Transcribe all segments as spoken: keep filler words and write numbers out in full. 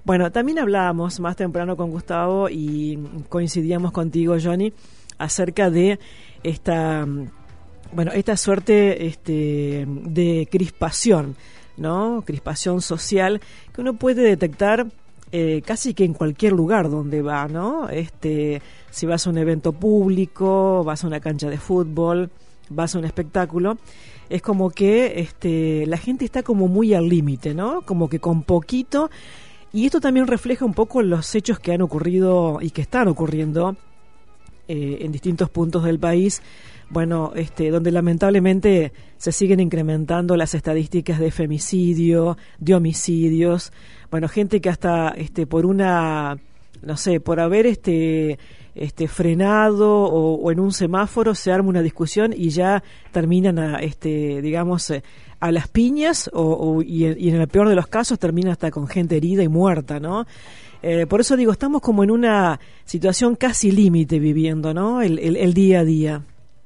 Bueno, también hablábamos más temprano con Gustavo y coincidíamos contigo, Johnny, acerca de esta, bueno, esta suerte este, de crispación, ¿no? Crispación social que uno puede detectar eh, casi que en cualquier lugar donde va, ¿no? Este, si vas a un evento público, vas a una cancha de fútbol, vas a un espectáculo, es como que este, la gente está como muy al límite, ¿no? Como que con poquito. Y esto también refleja un poco los hechos que han ocurrido y que están ocurriendo eh, en distintos puntos del país, bueno, este, donde lamentablemente se siguen incrementando las estadísticas de femicidio, de homicidios, bueno, gente que hasta este, por una, no sé, por haber este, este, frenado o, o en un semáforo se arma una discusión y ya terminan a, este, digamos, eh, a las piñas o, o y, y en el peor de los casos termina hasta con gente herida y muerta, ¿no? Eh, por eso digo, estamos como en una situación casi límite viviendo, ¿no? El, el, el día a día.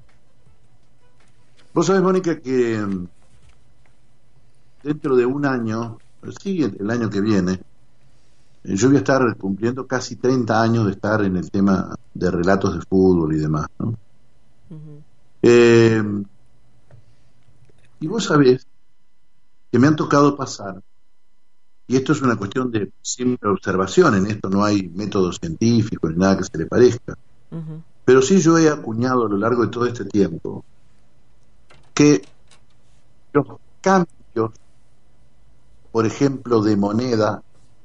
Vos sabés, Mónica, que dentro de un año, sí, el año que viene, yo voy a estar cumpliendo casi treinta años de estar en el tema de relatos de fútbol y demás, ¿no? Uh-huh. Eh, y vos sabés que me han tocado pasar, y esto es una cuestión de simple observación, en esto no hay método científico ni nada que se le parezca, uh-huh. Pero sí yo he acuñado a lo largo de todo este tiempo que los cambios, por ejemplo, de moneda,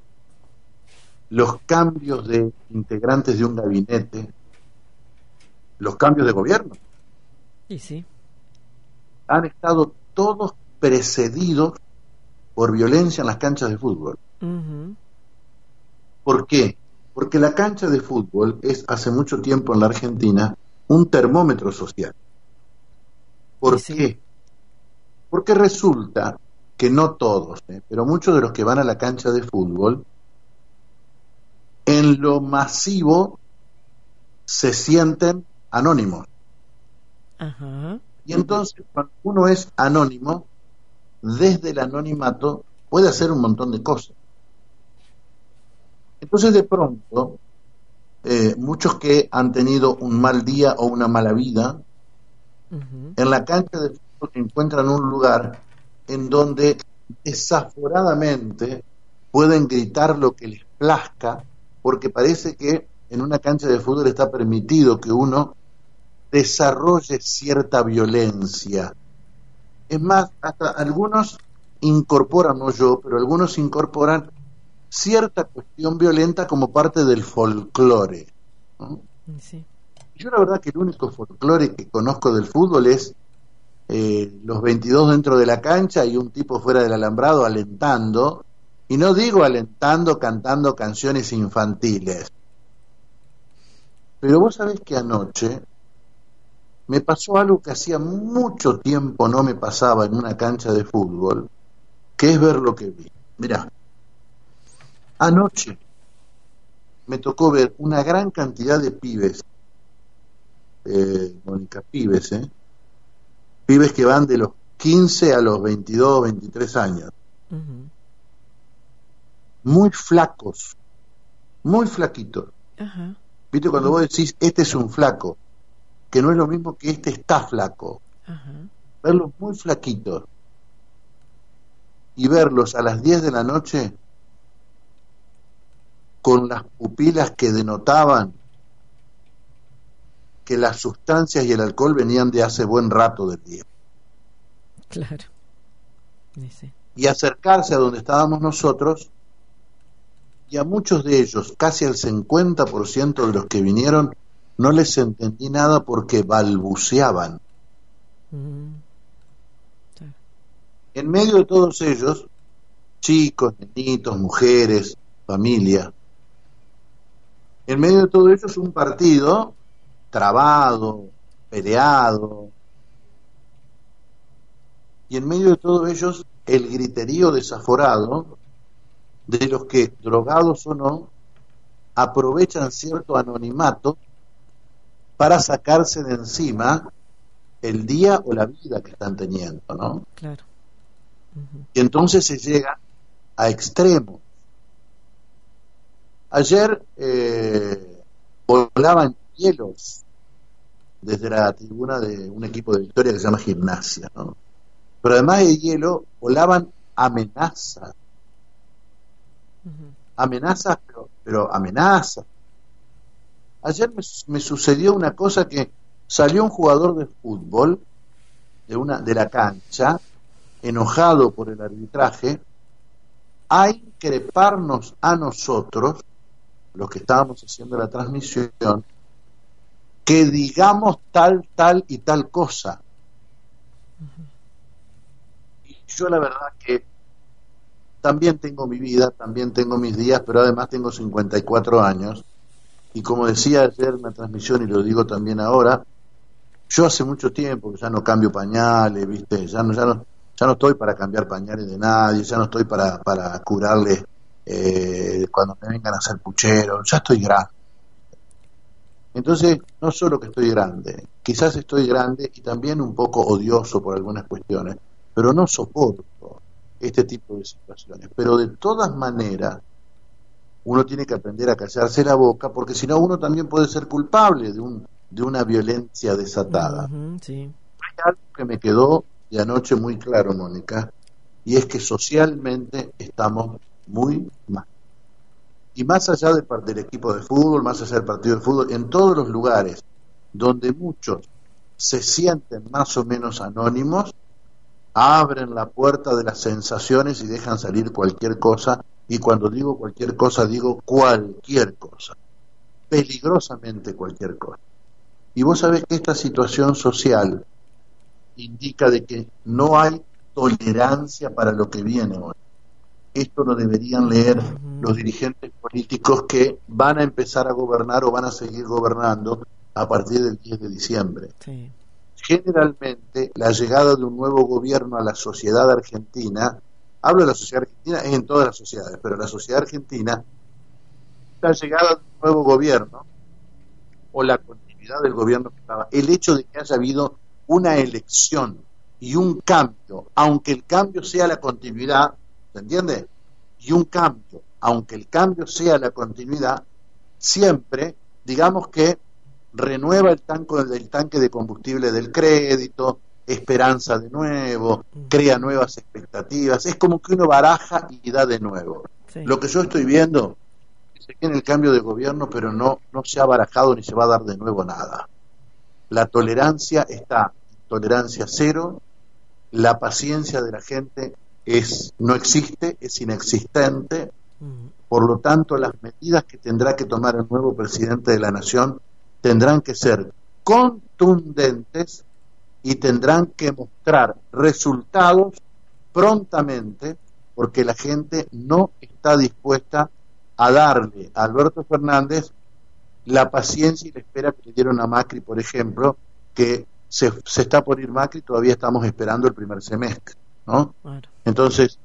los cambios de integrantes de un gabinete, los cambios de gobierno, y sí, han estado todos precedidos por violencia en las canchas de fútbol. Uh-huh. ¿Por qué? Porque la cancha de fútbol es hace mucho tiempo en la Argentina un termómetro social. ¿Por sí. qué? Porque resulta que no todos, ¿eh? pero muchos de los que van a la cancha de fútbol, en lo masivo se sienten anónimos. Uh-huh. Y entonces, cuando uno es anónimo, desde el anonimato puede hacer un montón de cosas. Entonces, de pronto, eh, muchos que han tenido un mal día o una mala vida, uh-huh. en la cancha de fútbol encuentran un lugar en donde desaforadamente pueden gritar lo que les plazca, porque parece que en una cancha de fútbol está permitido que uno desarrolle cierta violencia. Es más, hasta algunos incorporan, no yo, pero algunos incorporan cierta cuestión violenta como parte del folclore, ¿no? Sí. Yo la verdad que el único folclore que conozco del fútbol es eh, los veintidós dentro de la cancha y un tipo fuera del alambrado alentando, y no digo alentando cantando canciones infantiles, pero vos sabés que anoche me pasó algo que hacía mucho tiempo no me pasaba en una cancha de fútbol, que es ver lo que vi. Mirá, anoche me tocó ver una gran cantidad de pibes, eh, Mónica, pibes, ¿eh? Pibes que van de los quince a los veintidós, veintitrés años. Uh-huh. Muy flacos, muy flaquitos. Uh-huh. ¿Viste cuando uh-huh. vos decís, este es un flaco? Que no es lo mismo que este está flaco. Uh-huh. Verlos muy flaquitos y verlos a las diez de la noche con las pupilas que denotaban que las sustancias y el alcohol venían de hace buen rato del día. Claro. Sí. Y acercarse a donde estábamos nosotros, y a muchos de ellos, casi el cincuenta por ciento de los que vinieron, no les entendí nada porque balbuceaban. Mm. Sí. En medio de todos ellos, chicos, nenitos, mujeres, familia, en medio de todo ellos un partido trabado, peleado, y en medio de todos ellos el griterío desaforado de los que, drogados o no, aprovechan cierto anonimato para sacarse de encima el día o la vida que están teniendo, ¿no? Claro. Uh-huh. Y entonces se llega a extremos. Ayer eh, volaban hielos desde la tribuna de un equipo de Victoria que se llama Gimnasia, ¿no? Pero además de hielo, volaban amenazas. Uh-huh. Amenazas, pero, pero amenazas. Ayer me, me sucedió una cosa que salió un jugador de fútbol de, una, de la cancha, enojado por el arbitraje, a increparnos a nosotros, los que estábamos haciendo la transmisión, que digamos tal, tal y tal cosa. Uh-huh. Y yo la verdad que también tengo mi vida, también tengo mis días, pero además tengo cincuenta y cuatro años, y como decía ayer en la transmisión, y lo digo también ahora, yo hace mucho tiempo que ya no cambio pañales, ¿viste? Ya no, ya no, ya no estoy para cambiar pañales de nadie, ya no estoy para, para curarle eh, cuando me vengan a hacer puchero, ya estoy grande. Entonces, no solo que estoy grande, quizás estoy grande y también un poco odioso por algunas cuestiones, pero no soporto este tipo de situaciones. Pero de todas maneras, uno tiene que aprender a callarse la boca, porque si no uno también puede ser culpable de un de una violencia desatada. Uh-huh, sí. Hay algo que me quedó de anoche muy claro, Mónica, y es que socialmente estamos muy mal. Y más allá del, del equipo de fútbol, más allá del partido de fútbol, en todos los lugares donde muchos se sienten más o menos anónimos, abren la puerta de las sensaciones y dejan salir cualquier cosa, y cuando digo cualquier cosa, digo cualquier cosa, peligrosamente cualquier cosa. Y vos sabés que esta situación social indica de que no hay tolerancia para lo que viene hoy. Esto lo deberían leer uh-huh. los dirigentes políticos que van a empezar a gobernar o van a seguir gobernando a partir del diez de diciembre. Sí. Generalmente, la llegada de un nuevo gobierno a la sociedad argentina, hablo de la sociedad argentina, es en todas las sociedades, pero la sociedad argentina, la llegada de un nuevo gobierno o la del gobierno que estaba, el hecho de que haya habido una elección y un cambio, aunque el cambio sea la continuidad, ¿se entiende? Y un cambio, aunque el cambio sea la continuidad, siempre, digamos que renueva el tanque, el tanque de combustible del crédito, esperanza de nuevo, crea nuevas expectativas, es como que uno baraja y da de nuevo. Sí. Lo que yo estoy viendo se tiene el cambio de gobierno, pero no, no se ha barajado ni se va a dar de nuevo nada. La tolerancia está, tolerancia cero, la paciencia de la gente es no existe, es inexistente, por lo tanto las medidas que tendrá que tomar el nuevo presidente de la nación tendrán que ser contundentes y tendrán que mostrar resultados prontamente, porque la gente no está dispuesta a darle a Alberto Fernández la paciencia y la espera que le dieron a Macri, por ejemplo, que se, se está por ir Macri, todavía estamos esperando el primer semestre, ¿no? Claro. Entonces,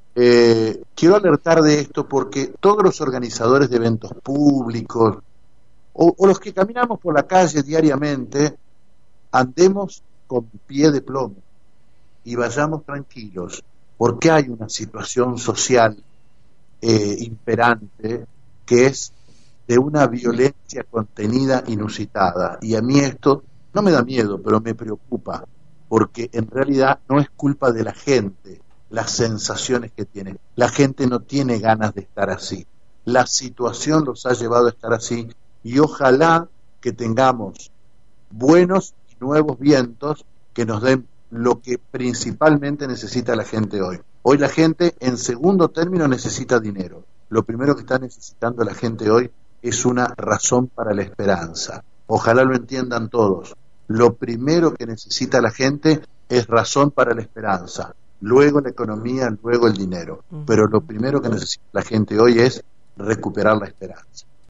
eh, quiero alertar de esto porque todos los organizadores de eventos públicos o, o los que caminamos por la calle diariamente, andemos con pie de plomo y vayamos tranquilos, porque hay una situación social Eh, imperante que es de una violencia contenida inusitada, y a mí esto no me da miedo, pero me preocupa, porque en realidad no es culpa de la gente las sensaciones que tiene. La gente no tiene ganas de estar así, la situación los ha llevado a estar así, y ojalá que tengamos buenos y nuevos vientos que nos den lo que principalmente necesita la gente hoy. Hoy la gente, en segundo término, necesita dinero. Lo primero que está necesitando la gente hoy es una razón para la esperanza. Ojalá lo entiendan todos. Lo primero que necesita la gente es razón para la esperanza. Luego la economía, luego el dinero. Pero lo primero que necesita la gente hoy es recuperar la esperanza.